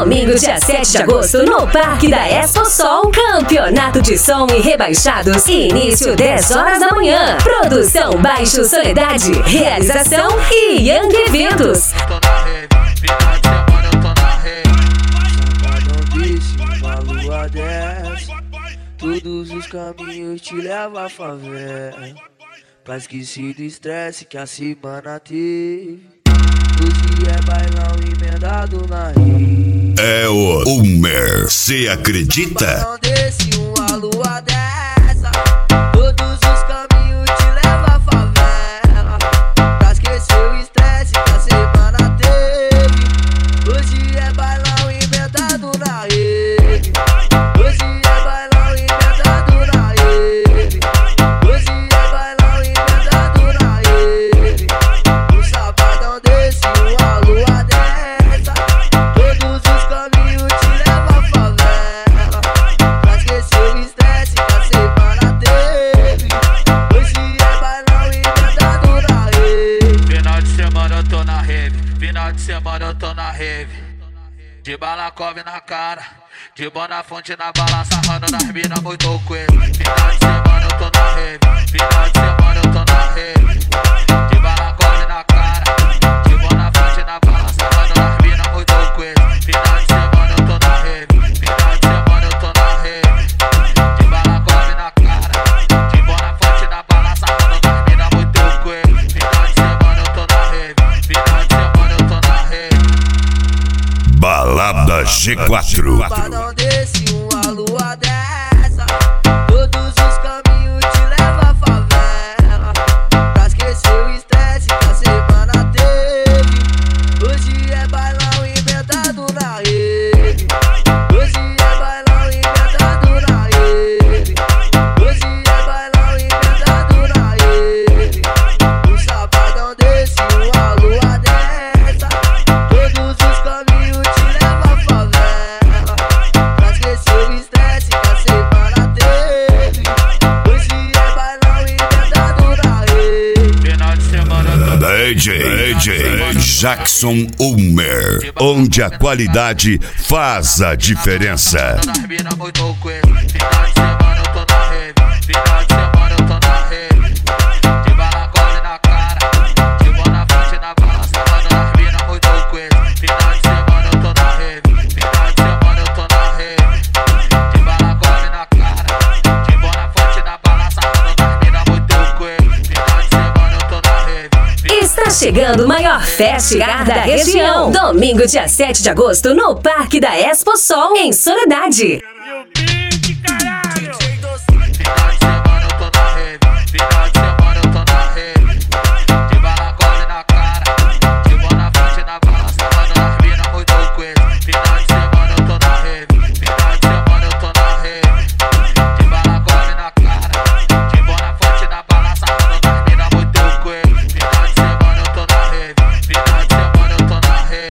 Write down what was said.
Domingo, dia 7 de agosto, no Parque da Expo Sol. Campeonato de som e rebaixados. Início 10 horas da manhã. Produção Baixo Soledade. Realização Young Eventos. Todos os caminhos te levam à favela, pra esquecer do estresse que a semana teve. Hoje é bailão emendado na rede. É o Homer, cê acredita? Não desce uma lua dessa. Todos os caminhos te levam à favela, pra esquecer o estresse que a semana teve. Hoje é bailão emendado na rede. Hoje é bailão emendado na rede. Hoje é bailão emendado na rede. No sabadão desse uma lua dessa. Todos os caminhos te levam à favela, pra esquecer o estresse que a semana teve. Hoje é bailão emendado na rede. Final de semana eu tô na rave, final de semana eu tô na rave. De balacove na cara, de Bonafonte na bala, sarrando nas minas muito coelho. Final de semana eu tô na rave, final de semana eu tô na rave. De balacove na cara, de Bonafonte na bala, sarrando nas minas muito coelho. Final de semana eu tô na rave, final de semana eu tô na rave. De balacove na cara, de Bonafonte na bala, sarrando nas minas muito coelho. Final de semana eu tô na rave, final de semana eu tô na rave. Balada G4. Sabadão desse uma lua dessa. Todos os caminhos te levam à favela, pra esquecer o estresse que a semana teve. Hoje é bailão inventado na rede. Hoje é bailão inventado na rede. Hoje é bailão inventado na rede. No sabadão desse uma lua dessa. Todos os caminhos te levam à favela, pra esquecer o estresse que a semana teve. Hoje é bailão inventado na rede. Final de semana eu tô DJ Jackson Homer, onde a qualidade faz a diferença. nas minas muito coelho. Final de semana eu tô na rave, final de semana eu tô na rave. De balacole na cara, de Bonafonte na bala, sarrando nas minas muito coelho. Final de semana eu tô na rave, final de semana eu tô na rave. De balacole na cara, de Bonafonte na bala, sarrando nas minas muito coelho. Final de semana eu tô na rave. Está chegando o maior festival da região. Domingo, dia 7 de agosto, no Parque da Expo Sol, em Soledade.